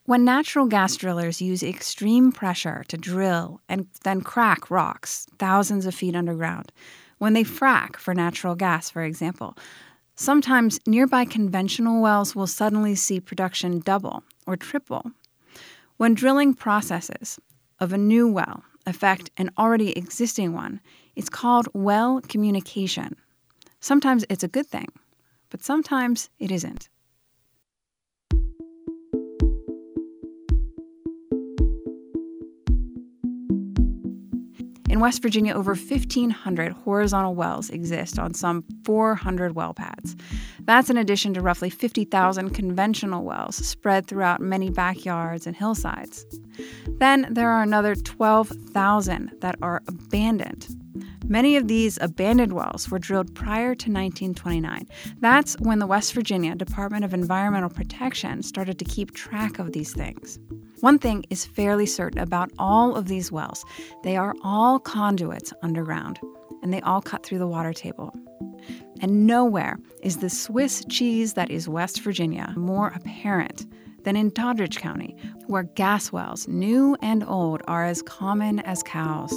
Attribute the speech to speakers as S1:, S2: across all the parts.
S1: When natural gas drillers use extreme pressure to drill and then crack rocks thousands of feet underground, when they frack for natural gas, for example, sometimes nearby conventional wells will suddenly see production double or triple. When drilling processes of a new well affect an already existing one, it's called well communication. Sometimes it's a good thing, but sometimes it isn't. In West Virginia, over 1,500 horizontal wells exist on some 400 well pads. That's in addition to roughly 50,000 conventional wells spread throughout many backyards and hillsides. Then there are another 12,000 that are abandoned. Many of these abandoned wells were drilled prior to 1929. That's when the West Virginia Department of Environmental Protection started to keep track of these things. One thing is fairly certain about all of these wells. They are all conduits underground, and they all cut through the water table. And nowhere is the Swiss cheese that is West Virginia more apparent than in Doddridge County, where gas wells, new and old, are as common as cows.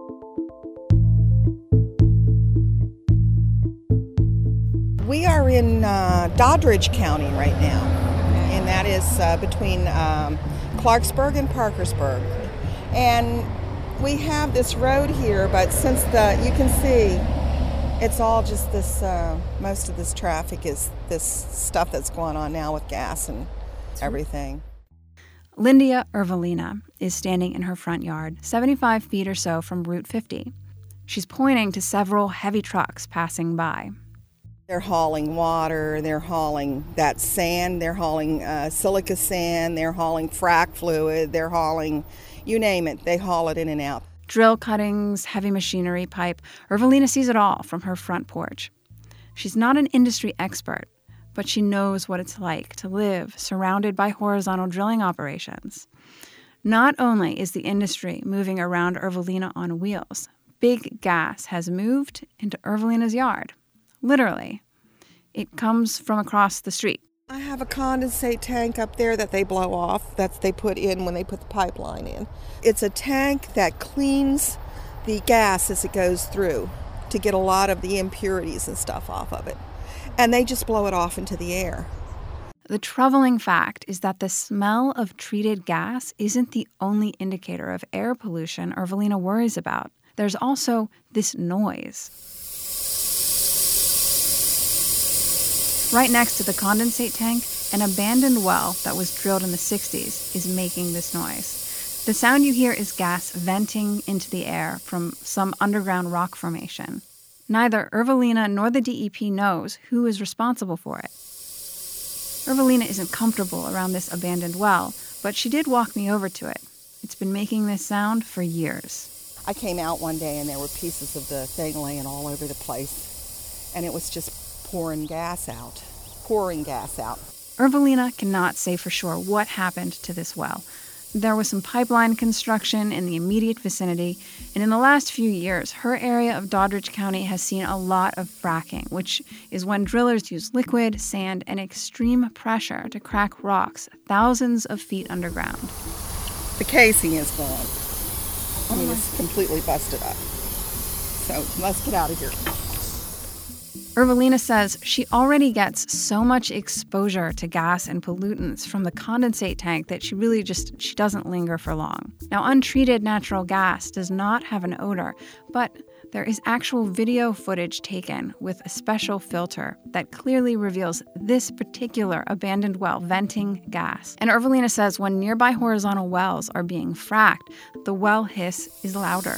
S2: We are in Doddridge County right now, and that is between Clarksburg and Parkersburg. And we have this road here, but since you can see, it's all just this, most of this traffic is this stuff that's going on now with gas and everything.
S1: Lyndia Ervelina is standing in her front yard, 75 feet or so from Route 50. She's pointing to several heavy trucks passing by.
S2: They're hauling water, they're hauling that sand, they're hauling silica sand, they're hauling frac fluid, they're hauling, you name it, they haul it in and out.
S1: Drill cuttings, heavy machinery, pipe. Ervelina sees it all from her front porch. She's not an industry expert, but she knows what it's like to live surrounded by horizontal drilling operations. Not only is the industry moving around Ervelina on wheels, big gas has moved into Ervelina's yard. Literally. It comes from across the street.
S2: I have a condensate tank up there that they blow off, that they put in when they put the pipeline in. It's a tank that cleans the gas as it goes through to get a lot of the impurities and stuff off of it. And they just blow it off into the air.
S1: The troubling fact is that the smell of treated gas isn't the only indicator of air pollution Ervelina worries about. There's also this noise. Right next to the condensate tank, an abandoned well that was drilled in the 60s is making this noise. The sound you hear is gas venting into the air from some underground rock formation. Neither Ervelina nor the DEP knows who is responsible for it. Ervelina isn't comfortable around this abandoned well, but she did walk me over to it. It's been making this sound for years.
S2: I came out one day and there were pieces of the thing laying all over the place, and it was just pouring gas out.
S1: Ervelina cannot say for sure what happened to this well. There was some pipeline construction in the immediate vicinity, and in the last few years, her area of Doddridge County has seen a lot of fracking, which is when drillers use liquid, sand, and extreme pressure to crack rocks thousands of feet underground.
S2: The casing is gone. I mean, it's completely busted up. So let's get out of here.
S1: Ervelina says she already gets so much exposure to gas and pollutants from the condensate tank that she doesn't linger for long. Now, untreated natural gas does not have an odor, but there is actual video footage taken with a special filter that clearly reveals this particular abandoned well venting gas. And Ervelina says when nearby horizontal wells are being fracked, the well hiss is louder.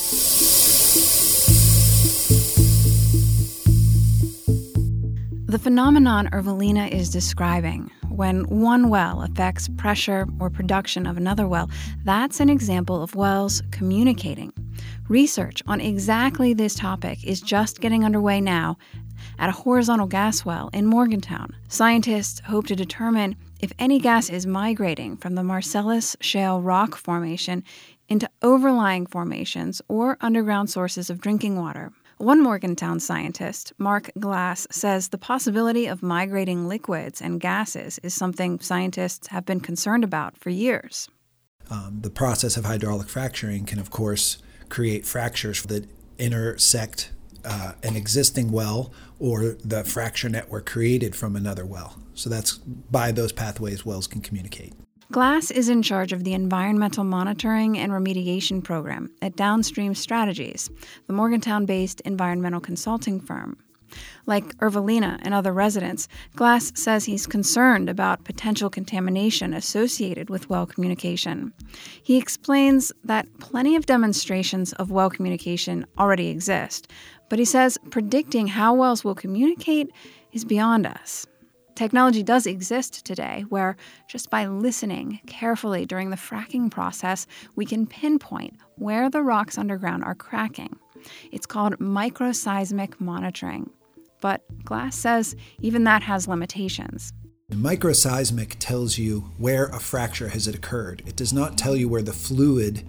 S1: The phenomenon Ervelina is describing, when one well affects pressure or production of another well, that's an example of wells communicating. Research on exactly this topic is just getting underway now at a horizontal gas well in Morgantown. Scientists hope to determine if any gas is migrating from the Marcellus Shale rock formation into overlying formations or underground sources of drinking water. One Morgantown scientist, Mark Glass, says the possibility of migrating liquids and gases is something scientists have been concerned about for years.
S3: The process of hydraulic fracturing can, of course, create fractures that intersect an existing well or the fracture network created from another well. So that's by those pathways wells can communicate.
S1: Glass is in charge of the Environmental Monitoring and Remediation Program at Downstream Strategies, the Morgantown-based environmental consulting firm. Like Ervelina and other residents, Glass says he's concerned about potential contamination associated with well communication. He explains that plenty of demonstrations of well communication already exist, but he says predicting how wells will communicate is beyond us. Technology does exist today where, just by listening carefully during the fracking process, we can pinpoint where the rocks underground are cracking. It's called microseismic monitoring. But Glass says even that has limitations.
S3: Microseismic tells you where a fracture has occurred. It does not tell you where the fluid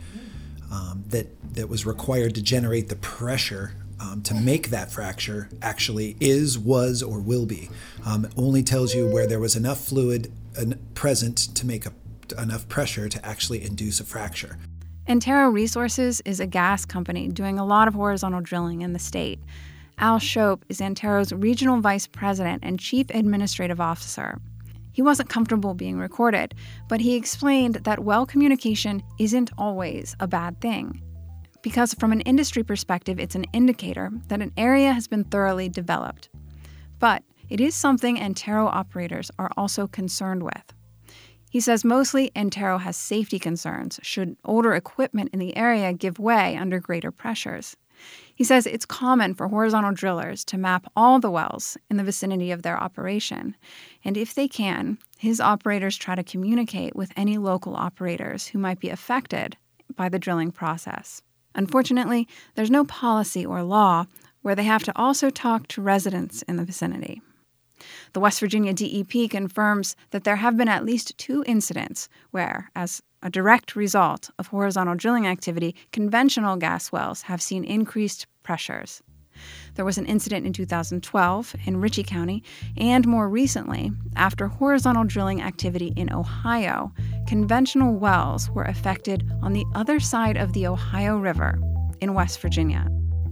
S3: that was required to generate the pressure to make that fracture actually is, was, or will be. It only tells you where there was enough fluid present to make enough pressure to actually induce a fracture.
S1: Antero Resources is a gas company doing a lot of horizontal drilling in the state. Al Shope is Antero's regional vice president and chief administrative officer. He wasn't comfortable being recorded, but he explained that well communication isn't always a bad thing. Because from an industry perspective, it's an indicator that an area has been thoroughly developed. But it is something Antero operators are also concerned with. He says mostly Antero has safety concerns should older equipment in the area give way under greater pressures. He says it's common for horizontal drillers to map all the wells in the vicinity of their operation. And if they can, his operators try to communicate with any local operators who might be affected by the drilling process. Unfortunately, there's no policy or law where they have to also talk to residents in the vicinity. The West Virginia DEP confirms that there have been at least 2 incidents where, as a direct result of horizontal drilling activity, conventional gas wells have seen increased pressures. There was an incident in 2012 in Ritchie County, and more recently, after horizontal drilling activity in Ohio, conventional wells were affected on the other side of the Ohio River in West Virginia.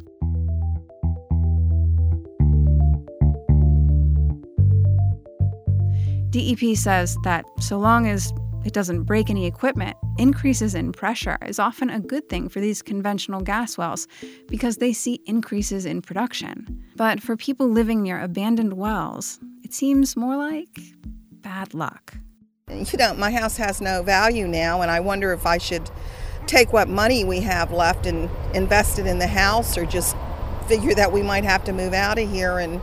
S1: DEP says that so long as it doesn't break any equipment, increases in pressure is often a good thing for these conventional gas wells because they see increases in production. But for people living near abandoned wells, it seems more like bad luck.
S2: My house has no value now, and I wonder if I should take what money we have left and invest it in the house, or just figure that we might have to move out of here. And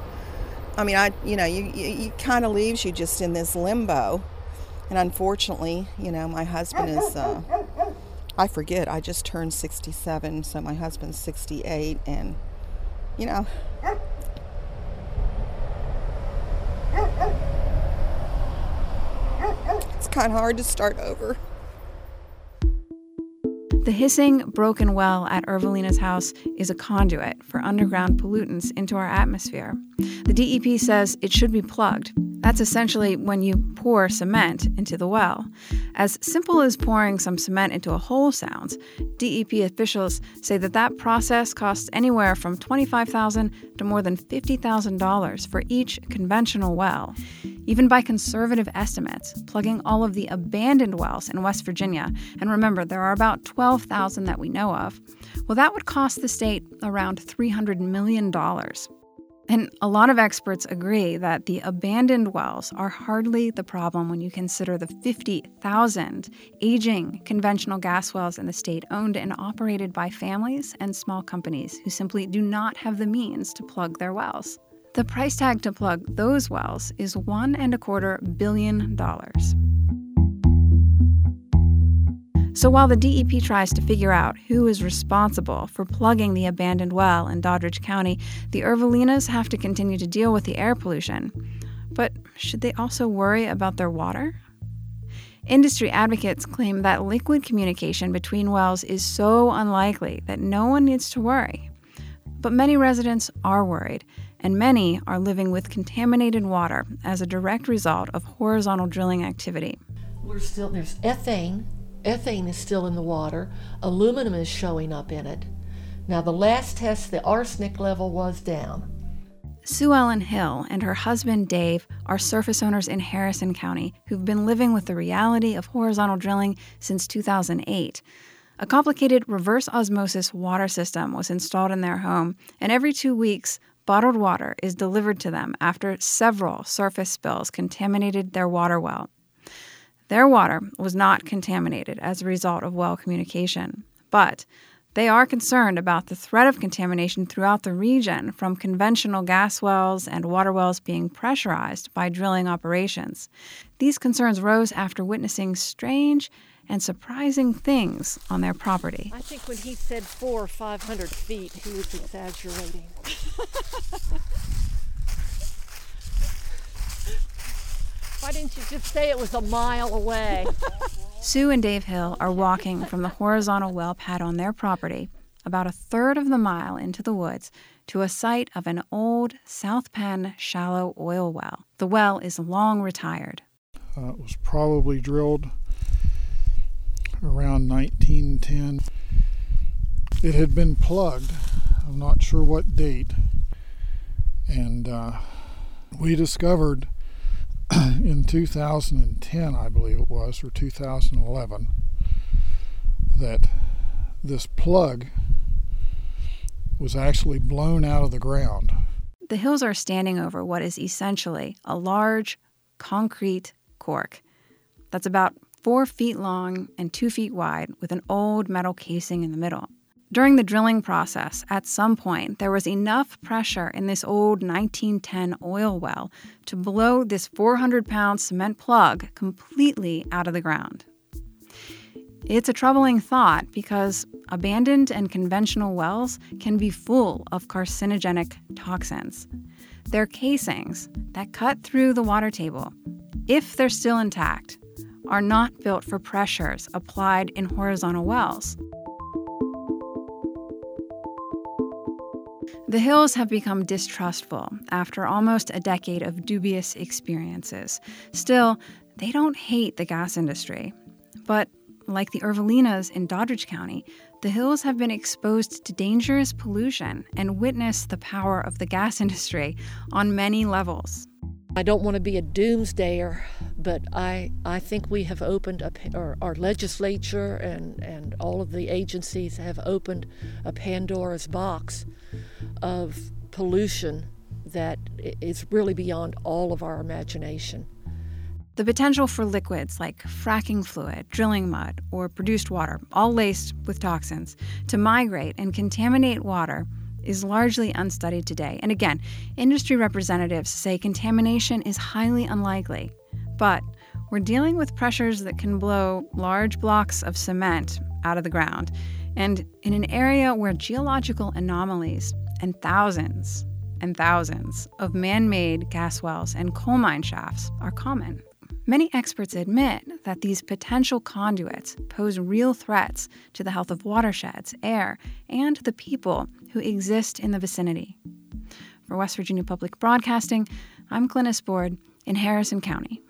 S2: you kind of leaves you just in this limbo. And unfortunately, my husband is, I forget, I just turned 67, so my husband's 68, and, it's kind of hard to start over.
S1: The hissing, broken well at Ervelina's house is a conduit for underground pollutants into our atmosphere. The DEP says it should be plugged. That's essentially when you pour cement into the well. As simple as pouring some cement into a hole sounds, DEP officials say that process costs anywhere from $25,000 to more than $50,000 for each conventional well. Even by conservative estimates, plugging all of the abandoned wells in West Virginia, and remember there are about 12,000 that we know of, well, that would cost the state around $300 million. And a lot of experts agree that the abandoned wells are hardly the problem when you consider the 50,000 aging conventional gas wells in the state owned and operated by families and small companies who simply do not have the means to plug their wells. The price tag to plug those wells is $1.25 billion. So while the DEP tries to figure out who is responsible for plugging the abandoned well in Doddridge County, the Ervelinas have to continue to deal with the air pollution. But should they also worry about their water? Industry advocates claim that liquid communication between wells is so unlikely that no one needs to worry. But many residents are worried, and many are living with contaminated water as a direct result of horizontal drilling activity.
S4: There's ethane. Ethane is still in the water. Aluminum is showing up in it. Now, the last test, the arsenic level was down.
S1: Sue Ellen Hill and her husband Dave are surface owners in Harrison County who've been living with the reality of horizontal drilling since 2008. A complicated reverse osmosis water system was installed in their home, and every 2 weeks, bottled water is delivered to them after several surface spills contaminated their water well. Their water was not contaminated as a result of well communication, but they are concerned about the threat of contamination throughout the region from conventional gas wells and water wells being pressurized by drilling operations. These concerns rose after witnessing strange and surprising things on their property.
S4: I think when he said 400 or 500 feet, he was exaggerating. Why didn't you just say it was a mile away?
S1: Sue and Dave Hill are walking from the horizontal well pad on their property, about a third of the mile into the woods, to a site of an old South Penn shallow oil well. The well is long retired.
S5: It was probably drilled around 1910. It had been plugged, I'm not sure what date, and we discovered in 2010, I believe it was, or 2011, that this plug was actually blown out of the ground.
S1: The Hills are standing over what is essentially a large concrete cork that's about 4 feet long and 2 feet wide with an old metal casing in the middle. During the drilling process, at some point, there was enough pressure in this old 1910 oil well to blow this 400-pound cement plug completely out of the ground. It's a troubling thought because abandoned and conventional wells can be full of carcinogenic toxins. They're casings that cut through the water table, if they're still intact, are not built for pressures applied in horizontal wells. The Hills have become distrustful after almost a decade of dubious experiences. Still, they don't hate the gas industry. But like the Irvelinas in Doddridge County, the Hills have been exposed to dangerous pollution and witnessed the power of the gas industry on many levels.
S4: I don't want to be a doomsdayer, but I think we have opened our legislature and all of the agencies have opened a Pandora's box of pollution that is really beyond all of our imagination.
S1: The potential for liquids like fracking fluid, drilling mud, or produced water, all laced with toxins, to migrate and contaminate water is largely unstudied today. And again, industry representatives say contamination is highly unlikely. But we're dealing with pressures that can blow large blocks of cement out of the ground, and in an area where geological anomalies and thousands of man-made gas wells and coal mine shafts are common. Many experts admit that these potential conduits pose real threats to the health of watersheds, air, and the people who exist in the vicinity. For West Virginia Public Broadcasting, I'm Glynis Board in Harrison County.